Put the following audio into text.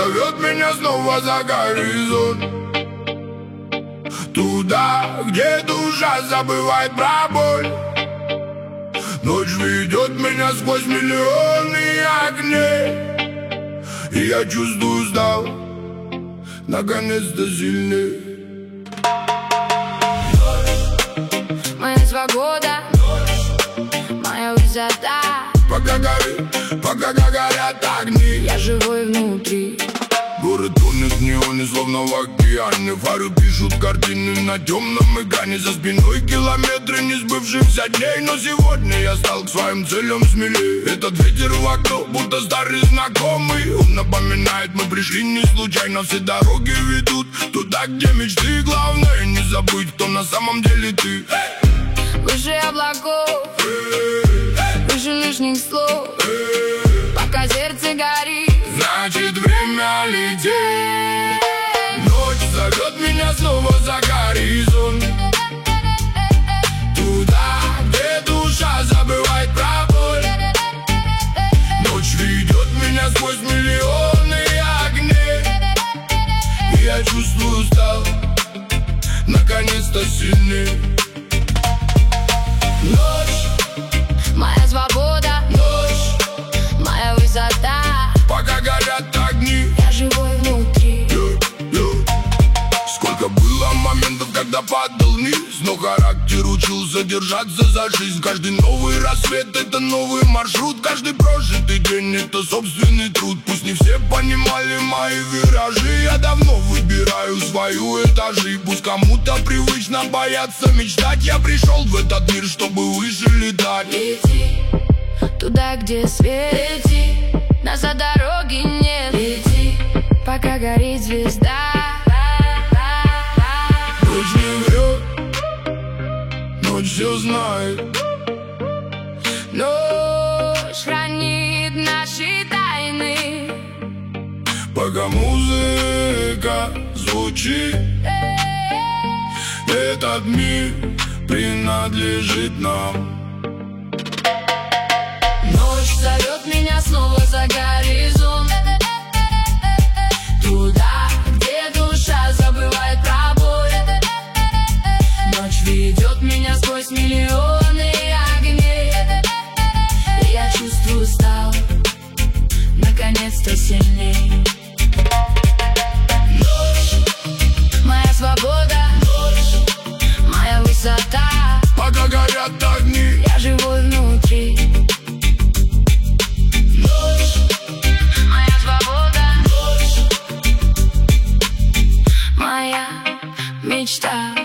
зовет меня снова за горизонт, туда, где душа забывает про боль. Ночь ведет меня сквозь миллионы огней, и я чувствую, стал наконец-то сильней. Моя свобода, моя высота. Пока горят огни, я живой внутри. Город тонет в неоне, словно в океане. Фары пишут картины на темном экране. За спиной километры несбывшихся дней. Но сегодня я стал к своим целям смелее. Этот ветер в окно, будто старый знакомый. Он напоминает, мы пришли не случайно. Все дороги ведут туда, где мечты. Главное не забыть, кто на самом деле ты. Выше облаков, выше лишних слов. Пока сердце горит, значит время лететь. Ночь зовет меня снова за горизонт, туда, где душа забывает про боль. Ночь ведет меня сквозь миллионы огней, и я чувствую, стал наконец-то сильней. Ночь, моя свобода, ночь, моя высота. пока горят огни, я живой внутри. Сколько было моментов, когда падал вниз, но характер учился держаться за жизнь. Каждый новый рассвет — это новый маршрут. Каждый прожитый день — это собственный труд. Пусть не все понимали мои виражи, я давно выбираю свою этажи. Пусть кому-то привычно бояться мечтать, я пришел в этот мир, чтобы выше летать. Лети туда, где свет, лети, назад дороги нет. Лети, пока горит звезда. Ночь не врет, ночь все знает. Ночь хранит наши тайны. Пока музыка звучит, этот мир принадлежит нам. Ночь зовет меня снова за горизонт, туда, где душа забывает про боль. Ночь ведет меня сквозь миллионы огней, и я чувствую, стал наконец-то сильней. Ночь, моя свобода, ночь, моя высота. пока горят огни, я живой внутри. ночь, моя свобода, ночь, моя мечта.